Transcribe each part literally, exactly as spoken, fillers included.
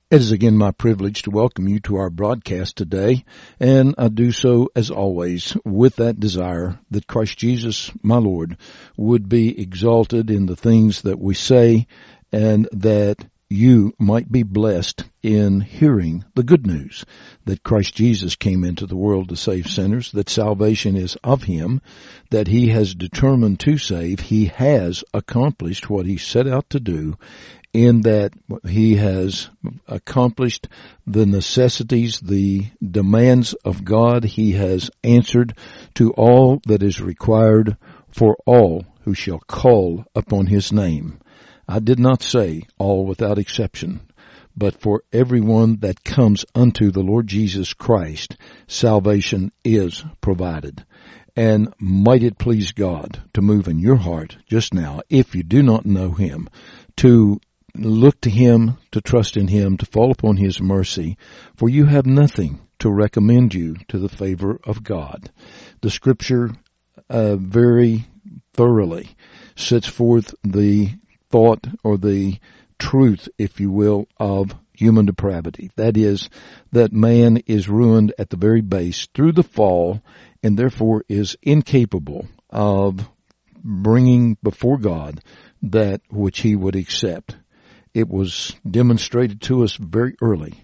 It is again my privilege to welcome you to our broadcast today, and I do so, as always, with that desire that Christ Jesus, my Lord, would be exalted in the things that we say, and that you might be blessed in hearing the good news that Christ Jesus came into the world to save sinners, that salvation is of Him, that He has determined to save. He has accomplished what He set out to do, in that He has accomplished the necessities, the demands of God. He has answered to all that is required for all who shall call upon His name. I did not say all without exception, but for everyone that comes unto the Lord Jesus Christ, salvation is provided. And might it please God to move in your heart just now, if you do not know Him, to look to Him, to trust in Him, to fall upon His mercy, for you have nothing to recommend you to the favor of God. The Scripture uh, very thoroughly sets forth the thought or the truth, if you will, of human depravity. That is, that man is ruined at the very base through the fall, and therefore is incapable of bringing before God that which He would accept. It was demonstrated to us very early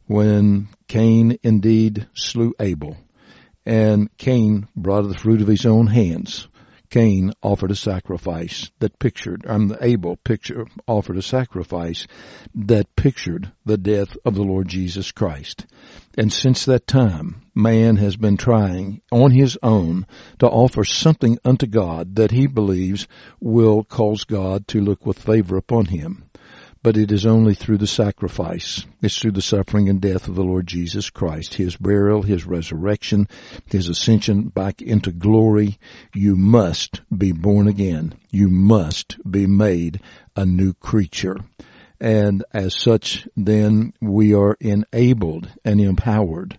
when Cain indeed slew Abel, and Cain brought the fruit of his own hands. Cain offered a sacrifice that pictured, um, Abel picture, offered a sacrifice that pictured the death of the Lord Jesus Christ. And since that time, man has been trying on his own to offer something unto God that he believes will cause God to look with favor upon him. But it is only through the sacrifice. It's through the suffering and death of the Lord Jesus Christ, His burial, His resurrection, His ascension back into glory. You must be born again. You must be made a new creature. And as such, then, we are enabled and empowered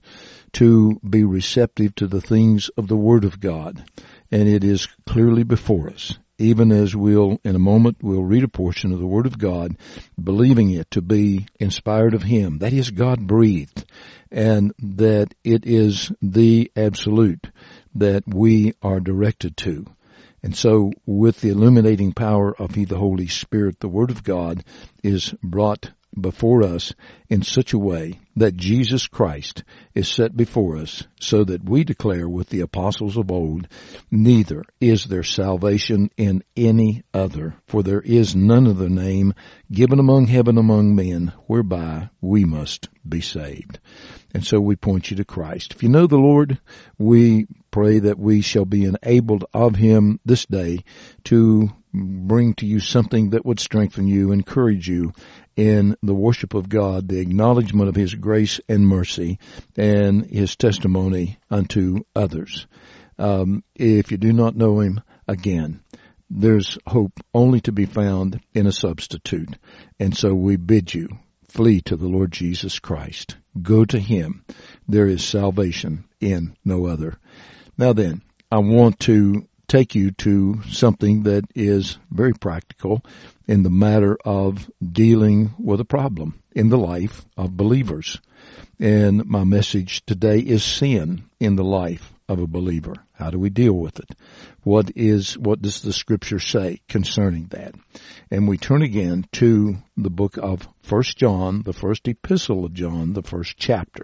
to be receptive to the things of the Word of God. And it is clearly before us. Even as we'll, in a moment, we'll read a portion of the Word of God, believing it to be inspired of Him, that is God-breathed, and that it is the absolute that we are directed to. And so, with the illuminating power of the Holy Spirit, the Word of God is brought before us in such a way that Jesus Christ is set before us, so that we declare with the apostles of old, neither is there salvation in any other, for there is none other name given among heaven among men whereby we must be saved. And so we point you to Christ. If you know the Lord, we pray that we shall be enabled of Him this day to bring to you something that would strengthen you, encourage you in the worship of God, the acknowledgement of His grace and mercy, and His testimony unto others. Um, if you do not know Him, again, there's hope only to be found in a substitute. And so we bid you, flee to the Lord Jesus Christ. Go to Him. There is salvation in no other. Now then, I want to take you to something that is very practical in the matter of dealing with a problem in the life of believers. And my message today is sin in the life of a believer. How do we deal with it? What is, what does the Scripture say concerning that? And we turn again to the book of First John, the first epistle of John, the first chapter.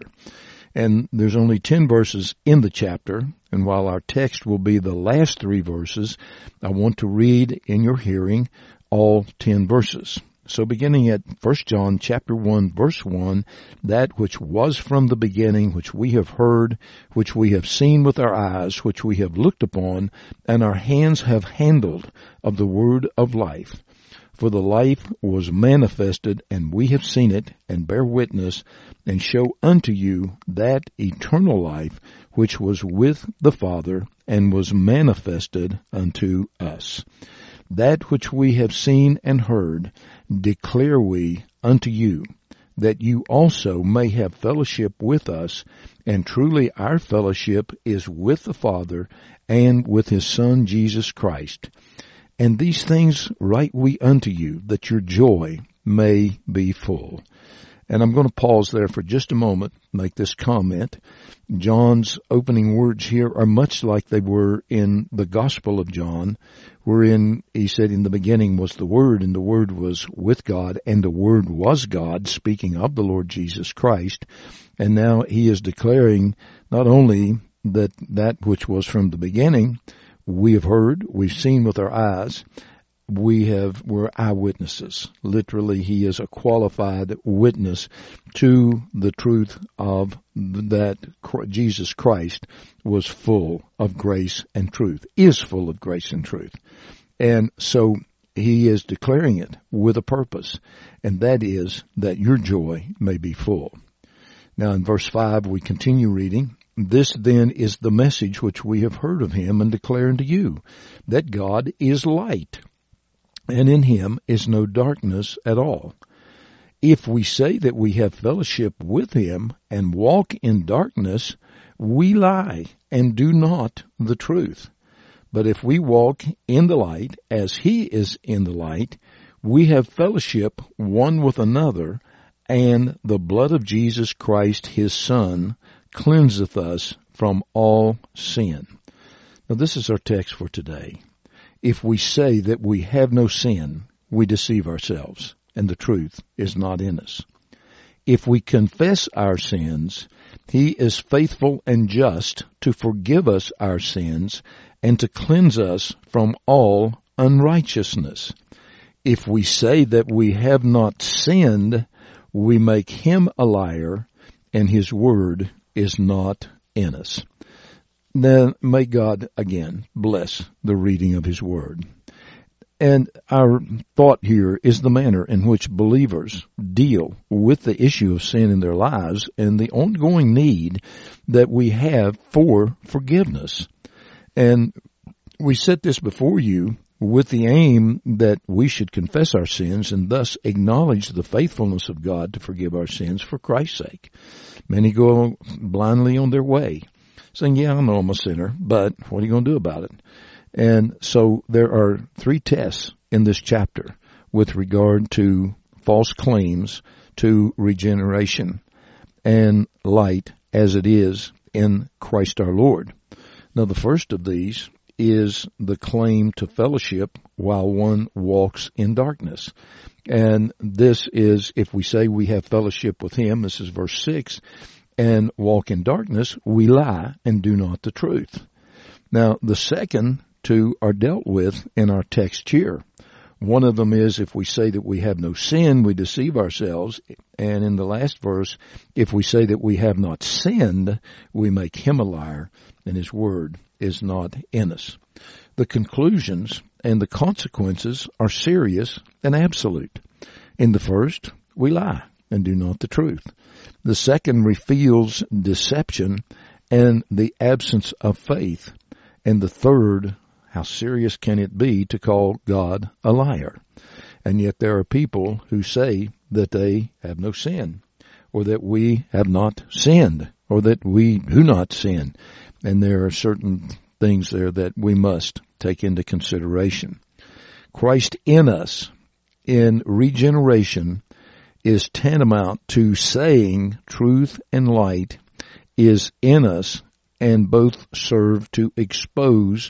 And there's only ten verses in the chapter, and while our text will be the last three verses, I want to read in your hearing all ten verses. So beginning at First John chapter one, verse one, that which was from the beginning, which we have heard, which we have seen with our eyes, which we have looked upon, and our hands have handled of the word of life. For the life was manifested, and we have seen it, and bear witness, and show unto you that eternal life which was with the Father, and was manifested unto us. That which we have seen and heard declare we unto you, that you also may have fellowship with us, and truly our fellowship is with the Father and with His Son Jesus Christ. And these things write we unto you, that your joy may be full. And I'm going to pause there for just a moment, make this comment. John's opening words here are much like they were in the Gospel of John, wherein he said, in the beginning was the Word, and the Word was with God, and the Word was God, speaking of the Lord Jesus Christ. And now he is declaring not only that that which was from the beginning, we have heard, we've seen with our eyes, we have, we're eyewitnesses. Literally, he is a qualified witness to the truth of that Jesus Christ was full of grace and truth, is full of grace and truth. And so he is declaring it with a purpose, and that is that your joy may be full. Now in verse five, we continue reading. This then is the message which we have heard of him and declare unto you, that God is light, and in him is no darkness at all. If we say that we have fellowship with him and walk in darkness, we lie and do not the truth. But if we walk in the light as he is in the light, we have fellowship one with another, and the blood of Jesus Christ his Son cleanseth us from all sin. Now this is our text for today. If we say that we have no sin, we deceive ourselves, and the truth is not in us. If we confess our sins, he is faithful and just to forgive us our sins and to cleanse us from all unrighteousness. If we say that we have not sinned, we make him a liar, and his word is not in us. Then may God again bless the reading of his word. And our thought here is the manner in which believers deal with the issue of sin in their lives and the ongoing need that we have for forgiveness. And we set this before you with the aim that we should confess our sins and thus acknowledge the faithfulness of God to forgive our sins for Christ's sake. Many go blindly on their way, saying, yeah, I know I'm a sinner, but what are you going to do about it? And so there are three tests in this chapter with regard to false claims to regeneration and light as it is in Christ our Lord. Now the first of these is the claim to fellowship while one walks in darkness. And this is, if we say we have fellowship with him, this is verse six, and walk in darkness, we lie and do not the truth. Now, the second two are dealt with in our text here. One of them is if we say that we have no sin, we deceive ourselves. And in the last verse, if we say that we have not sinned, we make him a liar, and his word is not in us. The conclusions and the consequences are serious and absolute. In the first, we lie and do not the truth. The second reveals deception and the absence of faith. And the third, how serious can it be to call God a liar? And yet there are people who say that they have no sin, or that we have not sinned, or that we do not sin. And there are certain things there that we must take into consideration. Christ in us, in regeneration, is tantamount to saying truth and light is in us, and both serve to expose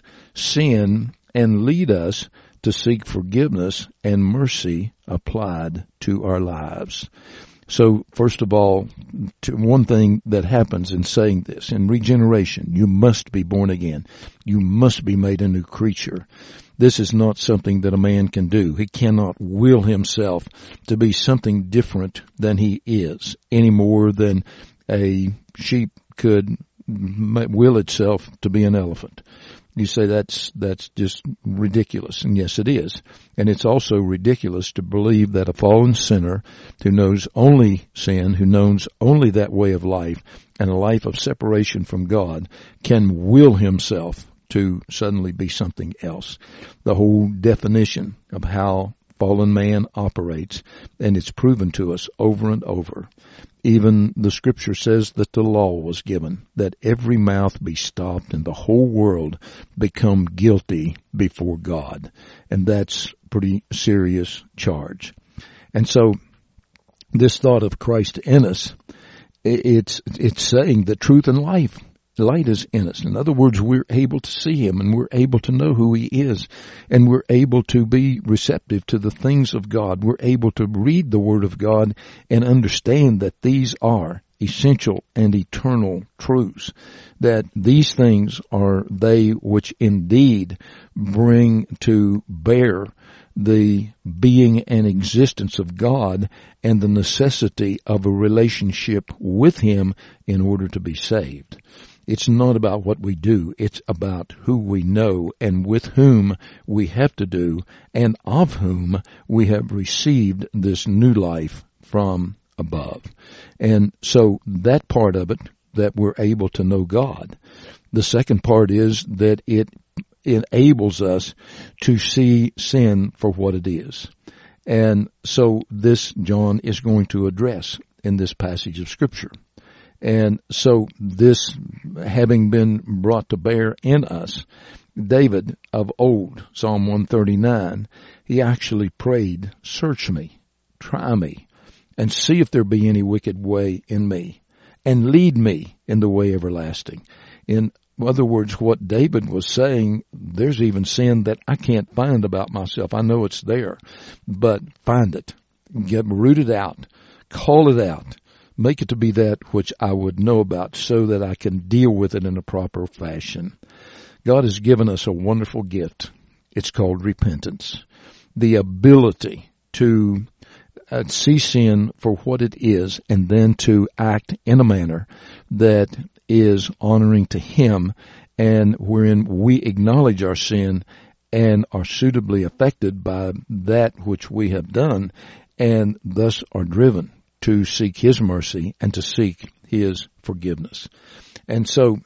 sin and lead us to seek forgiveness and mercy applied to our lives. So, first of all, to one thing that happens in saying this, in regeneration, you must be born again. You must be made a new creature. This is not something that a man can do. He cannot will himself to be something different than he is, any more than a sheep could will itself to be an elephant. You say that's that's just ridiculous, and yes, it is. And it's also ridiculous to believe that a fallen sinner who knows only sin, who knows only that way of life, and a life of separation from God, can will himself to suddenly be something else. The whole definition of how fallen man operates, and it's proven to us over and over. Even the scripture says that the law was given, that every mouth be stopped and the whole world become guilty before God. And that's a pretty serious charge. And so this thought of Christ in us, it's, it's saying that truth and life, light is in us. In other words, we're able to see him and we're able to know who he is, and we're able to be receptive to the things of God. We're able to read the Word of God and understand that these are essential and eternal truths, that these things are they which indeed bring to bear the being and existence of God and the necessity of a relationship with him in order to be saved. It's not about what we do. It's about who we know and with whom we have to do and of whom we have received this new life from above. And so that part of it, that we're able to know God. The second part is that it enables us to see sin for what it is. And so this John is going to address in this passage of Scripture. And so this having been brought to bear in us, David of old, Psalm one thirty-nine, he actually prayed, "Search me, try me, and see if there be any wicked way in me, and lead me in the way everlasting." In other words, what David was saying, there's even sin that I can't find about myself. I know it's there, but find it. Get rooted out. Call it out. Make it to be that which I would know about so that I can deal with it in a proper fashion. God has given us a wonderful gift. It's called repentance. The ability to uh, see sin for what it is and then to act in a manner that is honoring to him and wherein we acknowledge our sin and are suitably affected by that which we have done and thus are driven to seek his mercy and to seek his forgiveness. And so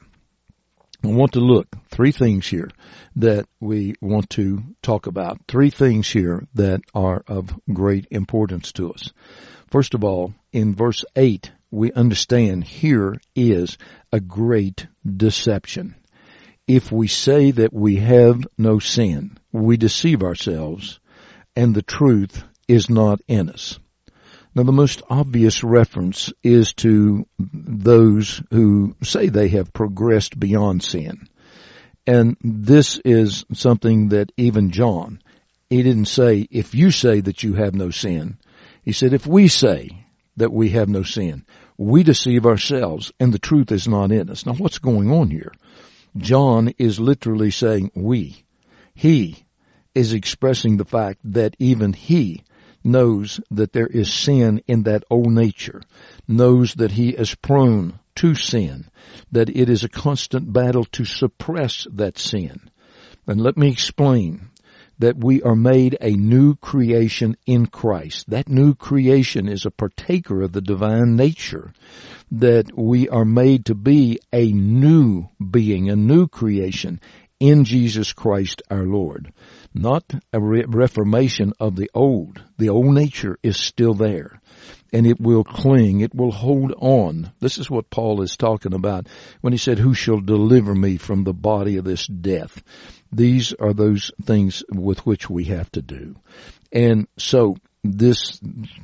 I want to look, three things here that we want to talk about, three things here that are of great importance to us. First of all, in verse eight, we understand here is a great deception. If we say that we have no sin, we deceive ourselves, and the truth is not in us. Now, the most obvious reference is to those who say they have progressed beyond sin. And this is something that even John, he didn't say, if you say that you have no sin. He said, if we say that we have no sin, we deceive ourselves and the truth is not in us. Now, what's going on here? John is literally saying we. He is expressing the fact that even he knows that there is sin in that old nature, knows that he is prone to sin, that it is a constant battle to suppress that sin. And let me explain that we are made a new creation in Christ. That new creation is a partaker of the divine nature, that we are made to be a new being, a new creation in Jesus Christ our Lord. Not a re- reformation of the old. The old nature is still there, and it will cling, it will hold on. This is what Paul is talking about when he said, who shall deliver me from the body of this death? These are those things with which we have to do. And so this,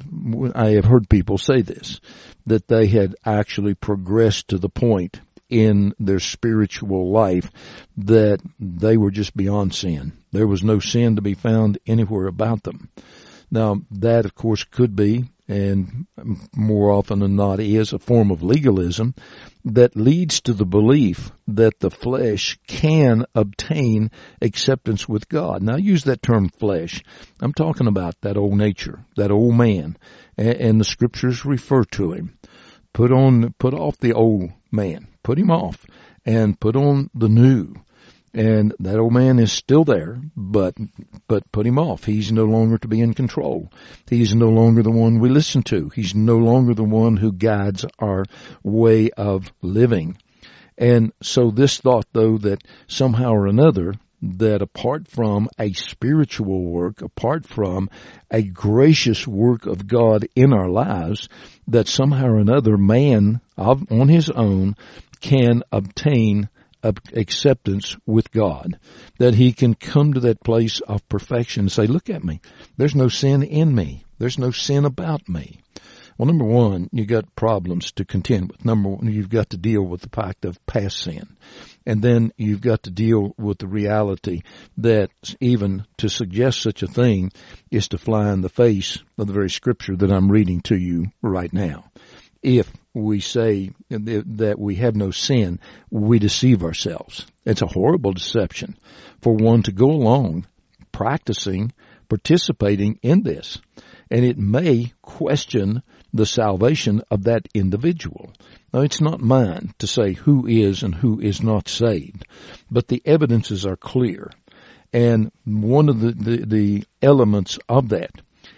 I have heard people say this, that they had actually progressed to the point in their spiritual life that they were just beyond sin. There was no sin to be found anywhere about them. Now, that, of course, could be, and more often than not is, a form of legalism that leads to the belief that the flesh can obtain acceptance with God. Now, I use that term flesh. I'm talking about that old nature, that old man, and the Scriptures refer to him. Put on, put off the old man. Put him off and put on the new. And that old man is still there, but but put him off. He's no longer to be in control. He's no longer the one we listen to. He's no longer the one who guides our way of living. And so this thought, though, that somehow or another, that apart from a spiritual work, apart from a gracious work of God in our lives, that somehow or another man of, on his own can obtain acceptance with God, that he can come to that place of perfection and say, look at me, there's no sin in me, there's no sin about me. Well, number one, you got problems to contend with. Number one, you've got to deal with the fact of past sin. And then you've got to deal with the reality that even to suggest such a thing is to fly in the face of the very scripture that I'm reading to you right now. If we say that we have no sin, we deceive ourselves. It's a horrible deception for one to go along practicing, participating in this. And it may question the salvation of that individual. Now, it's not mine to say who is and who is not saved, but the evidences are clear. And one of the, the, the elements of that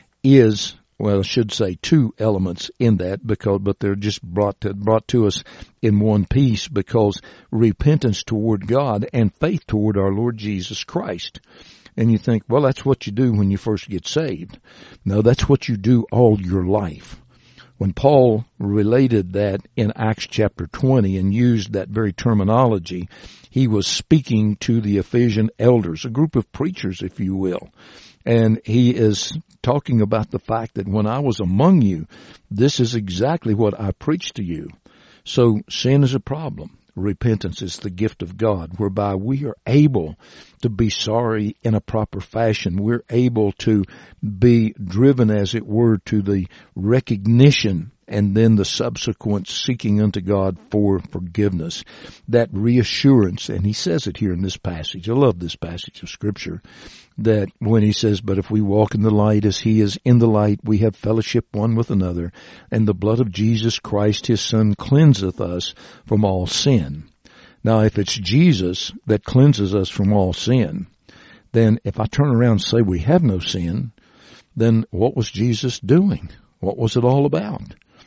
is, well, I should say two elements in that, because, but they're just brought to, brought to us in one piece, because repentance toward God and faith toward our Lord Jesus Christ. And you think, well, that's what you do when you first get saved. No, that's what you do all your life. When Paul related that in Acts chapter twenty and used that very terminology, he was speaking to the Ephesian elders, a group of preachers, if you will. And he is talking about the fact that when I was among you, this is exactly what I preached to you. So sin is a problem. Repentance is the gift of God, whereby we are able to be sorry in a proper fashion. We're able to be driven, as it were, to the recognition and then the subsequent seeking unto God for forgiveness. That reassurance, and he says it here in this passage. I love this passage of Scripture, that when he says, but if we walk in the light as he is in the light, we have fellowship one with another, and the blood of Jesus Christ, his Son, cleanseth us from all sin. Now, if it's Jesus that cleanses us from all sin, then if I turn around and say we have no sin, then what was Jesus doing? What was it all about?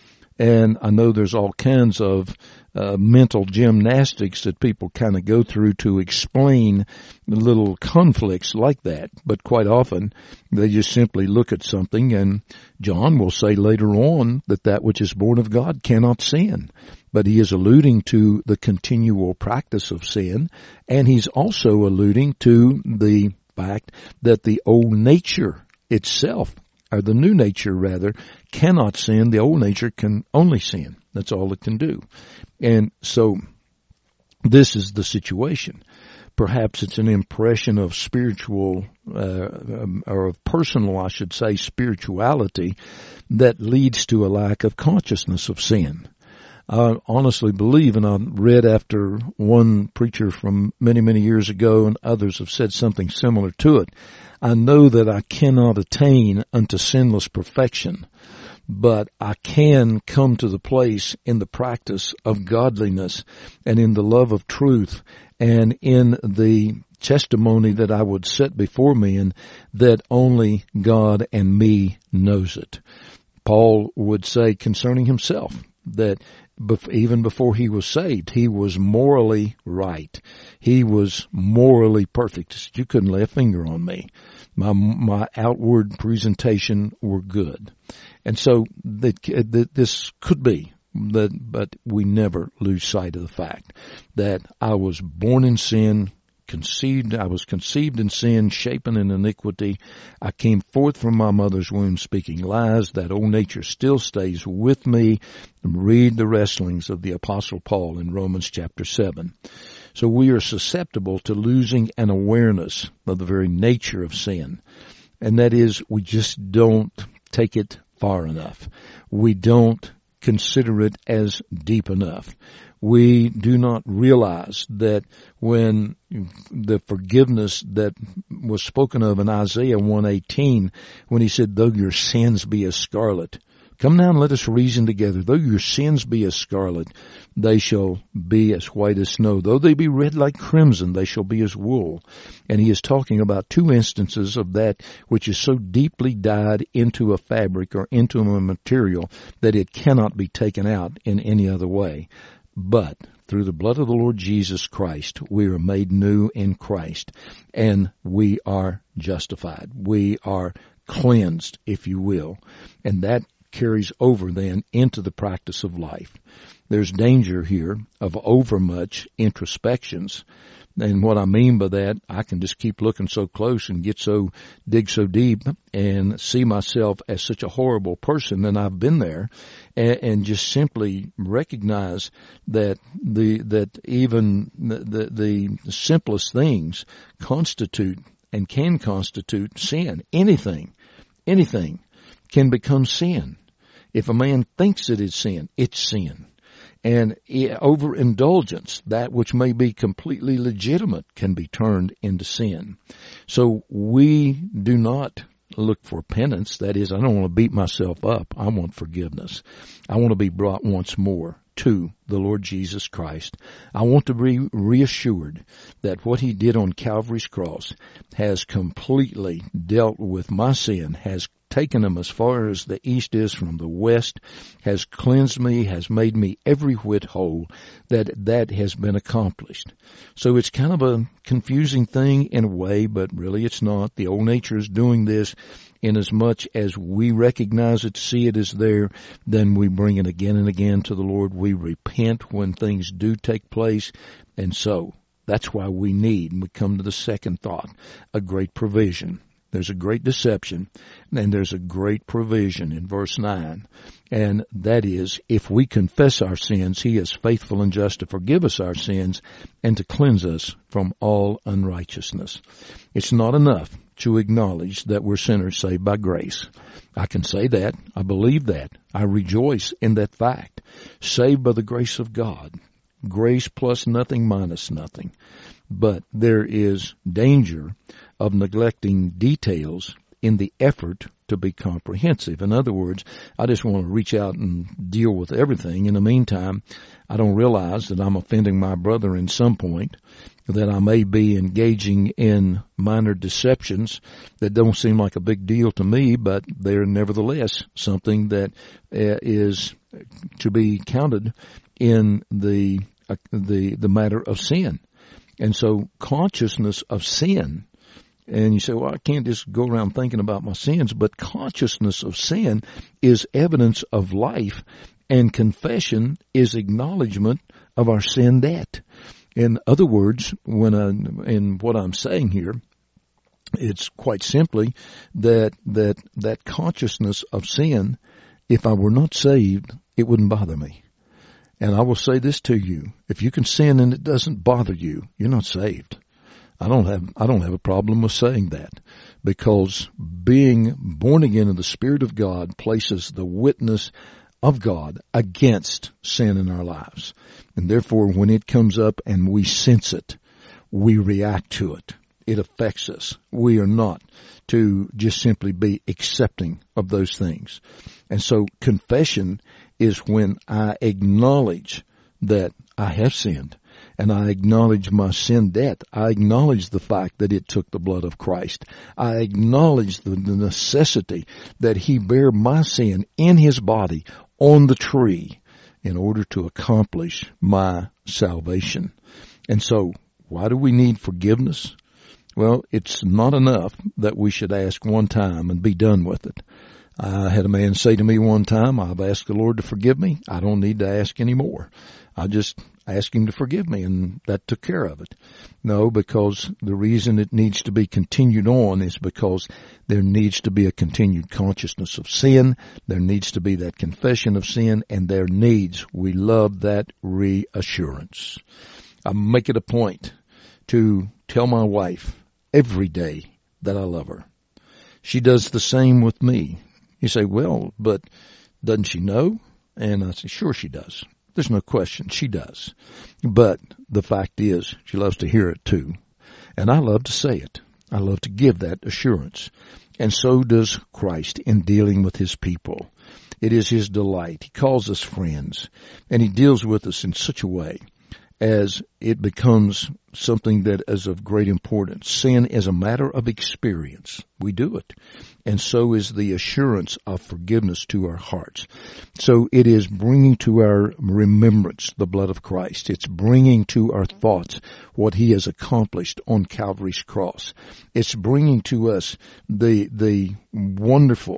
And I know there's all kinds of uh, mental gymnastics that people kind of go through to explain little conflicts like that. But quite often, they just simply look at something, and John will say later on that that which is born of God cannot sin. But he is alluding to the continual practice of sin, and he's also alluding to the fact that the old nature itself, or the new nature rather, cannot sin. The old nature can only sin. That's all it can do. And so this is the situation. Perhaps it's an impression of spiritual, uh, um, or of personal, I should say, spirituality that leads to a lack of consciousness of sin. I honestly believe, and I read after one preacher from many, many years ago, and others have said something similar to it, I know that I cannot attain unto sinless perfection, but I can come to the place in the practice of godliness and in the love of truth and in the testimony that I would set before me, and that only God and me knows it. Paul would say concerning himself that even before he was saved, he was morally right. He was morally perfect. You couldn't lay a finger on me. My my outward presentation were good. And so that, that this could be, that, but we never lose sight of the fact that I was born in sin, conceived, I was conceived in sin, shapen in iniquity. I came forth from my mother's womb speaking lies. That old nature still stays with me. Read the wrestlings of the Apostle Paul in Romans chapter seven. So we are susceptible to losing an awareness of the very nature of sin. And that is, we just don't take it far enough. We don't consider it as deep enough. We do not realize that when the forgiveness that was spoken of in Isaiah one eighteen, when he said, though your sins be as scarlet, come now and let us reason together. Though your sins be as scarlet, they shall be as white as snow. Though they be red like crimson, they shall be as wool. And he is talking about two instances of that which is so deeply dyed into a fabric or into a material that it cannot be taken out in any other way. But through the blood of the Lord Jesus Christ, we are made new in Christ, and we are justified. We are cleansed, if you will. And that carries over then into the practice of life. There's danger here of overmuch introspections. And what I mean by that, I can just keep looking so close and get so, dig so deep and see myself as such a horrible person, and I've been there, and, and just simply recognize that the, that even the, the, the simplest things constitute and can constitute sin. Anything, anything can become sin. If a man thinks it is sin, it's sin. And overindulgence, that which may be completely legitimate, can be turned into sin. So we do not look for penance. That is, I don't want to beat myself up. I want forgiveness. I want to be brought once more to the Lord Jesus Christ. I want to be reassured that what He did on Calvary's cross has completely dealt with my sin, has taken them as far as the east is from the west, has cleansed me, has made me every whit whole, that that has been accomplished. So it's kind of a confusing thing in a way, but really it's not. The old nature is doing this. Inasmuch as we recognize it, see it is there, then we bring it again and again to the Lord. We repent when things do take place. And so that's why we need, and we come to the second thought, a great provision. There's a great deception, and there's a great provision in verse nine. And that is, if we confess our sins, He is faithful and just to forgive us our sins and to cleanse us from all unrighteousness. It's not enough to acknowledge that we're sinners saved by grace. I can say that. I believe that. I rejoice in that fact. Saved by the grace of God. Grace plus nothing minus nothing. But there is danger of neglecting details in the effort to be comprehensive. In other words, I just want to reach out and deal with everything. In the meantime, I don't realize that I'm offending my brother in some point, that I may be engaging in minor deceptions that don't seem like a big deal to me, but they're nevertheless something that uh, is to be counted in the uh, the the matter of sin. And so consciousness of sin, and you say, well, I can't just go around thinking about my sins, but consciousness of sin is evidence of life, and confession is acknowledgement of our sin debt. In other words, when I, in what I'm saying here, it's quite simply that that that consciousness of sin, if I were not saved, it wouldn't bother me. And I will say this to you: if you can sin and it doesn't bother you, you're not saved. I don't have I don't have a problem with saying that, because being born again in the Spirit of God places the witness of God against sin in our lives. And therefore, when it comes up and we sense it, we react to it. It affects us. We are not to just simply be accepting of those things. And so confession is when I acknowledge that I have sinned, and I acknowledge my sin debt. I acknowledge the fact that it took the blood of Christ. I acknowledge the, the necessity that He bare my sin in His body on the tree in order to accomplish my salvation. And so, why do we need forgiveness? Well, it's not enough that we should ask one time and be done with it. I had a man say to me one time, I've asked the Lord to forgive me. I don't need to ask anymore. I just asked Him to forgive me, and that took care of it. No, because the reason it needs to be continued on is because there needs to be a continued consciousness of sin. There needs to be that confession of sin, and there needs, we love that reassurance. I make it a point to tell my wife every day that I love her. She does the same with me. You say, well, but doesn't she know? And I say, sure she does. There's no question, she does. But the fact is, she loves to hear it too. And I love to say it. I love to give that assurance. And so does Christ in dealing with His people. It is His delight. He calls us friends, and He deals with us in such a way as it becomes something that is of great importance. Sin is a matter of experience. We do it. And so is the assurance of forgiveness to our hearts. So it is bringing to our remembrance the blood of Christ. It's bringing to our thoughts what He has accomplished on Calvary's cross. It's bringing to us the, the wonderful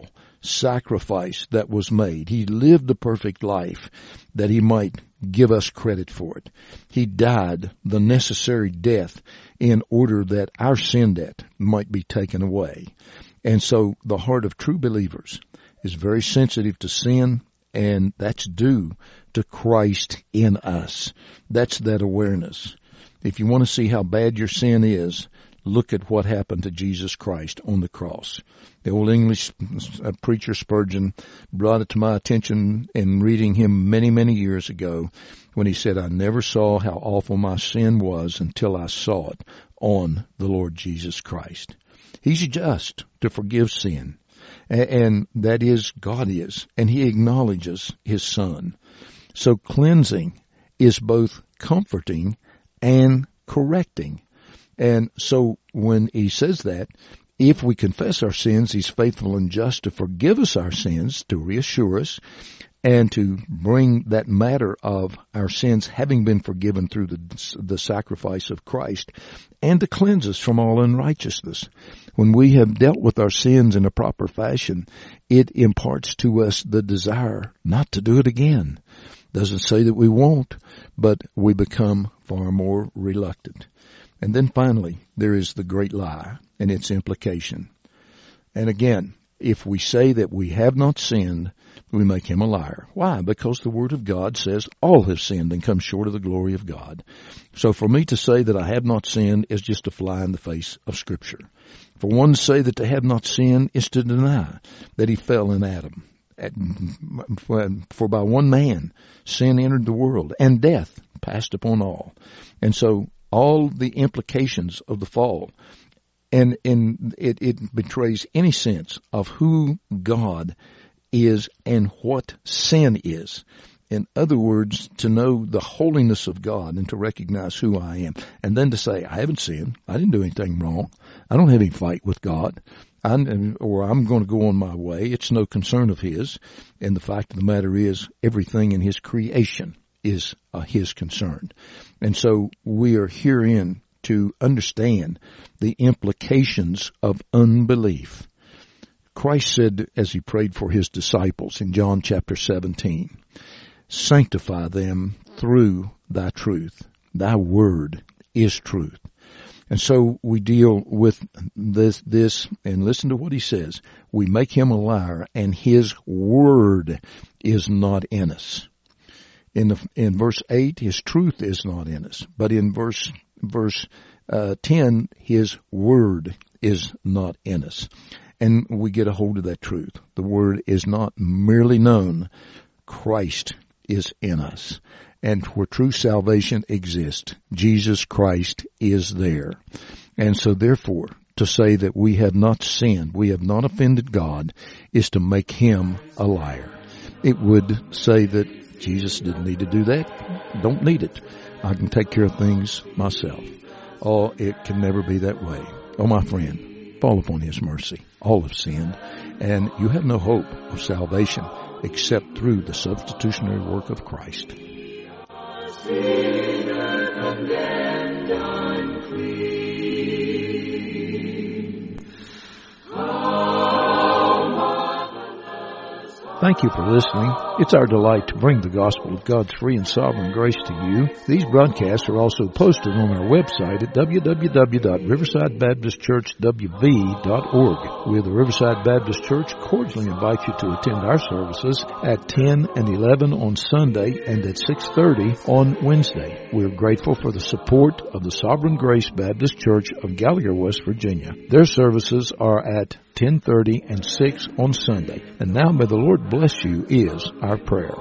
sacrifice that was made. He lived the perfect life that he might give us credit for it. He died the necessary death in order that our sin debt might be taken away. And so the heart of true believers is very sensitive to sin, and that's due to Christ in us. That's that awareness. If you want to see how bad your sin is, look at what happened to Jesus Christ on the cross. The old English uh, preacher Spurgeon brought it to my attention in reading him many, many years ago when he said, I never saw how awful my sin was until I saw it on the Lord Jesus Christ. He's just to forgive sin, and, and that is, God is, and he acknowledges his Son. So cleansing is both comforting and correcting. And so when he says that, if we confess our sins, he's faithful and just to forgive us our sins, to reassure us, and to bring that matter of our sins having been forgiven through the, the sacrifice of Christ, and to cleanse us from all unrighteousness. When we have dealt with our sins in a proper fashion, it imparts to us the desire not to do it again. Doesn't say that we won't, but we become far more reluctant. And then finally, there is the great lie and its implication. And again, if we say that we have not sinned, we make him a liar. Why? Because the Word of God says all have sinned and come short of the glory of God. So for me to say that I have not sinned is just a fly in the face of Scripture. For one to say that they have not sinned is to deny that he fell in Adam. For by one man sin entered the world, and death passed upon all. And so all the implications of the fall, and, and it, it betrays any sense of who God is and what sin is. In other words, to know the holiness of God and to recognize who I am. And then to say, I haven't sinned. I didn't do anything wrong. I don't have any fight with God. I, or I'm going to go on my way. It's no concern of his. And the fact of the matter is, everything in his creation is uh, his concern. And so we are herein to understand the implications of unbelief. Christ said, as he prayed for his disciples in John chapter seventeen, sanctify them through thy truth. Thy word is truth. And so we deal with this, this, and listen to what he says. We make him a liar, and his word is not in us. In the, in verse eight, his truth is not in us. But in verse verse uh, ten, his word is not in us. And we get a hold of that truth. The word is not merely known. Christ is in us. And where true salvation exists, Jesus Christ is there. And so therefore, to say that we have not sinned, we have not offended God, is to make him a liar. It would say that Jesus didn't need to do that. Don't need it. I can take care of things myself. Oh, it can never be that way. Oh, my friend, fall upon his mercy. All have sinned, and you have no hope of salvation except through the substitutionary work of Christ. Sinner condemned unclean. Thank you for listening. It's our delight to bring the gospel of God's free and sovereign grace to you. These broadcasts are also posted on our website at w w w dot riverside baptist church w v dot org. We of the Riverside Baptist Church cordially invite you to attend our services at ten and eleven on Sunday and at six thirty on Wednesday. We're grateful for the support of the Sovereign Grace Baptist Church of Gallagher, West Virginia. Their services are at ten thirty and six on Sunday. And now may the Lord bless you is our prayer.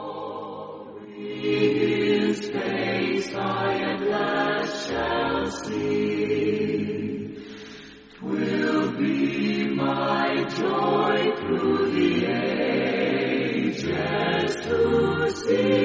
His face I at last shall see. 'Twill be my joy through the ages to see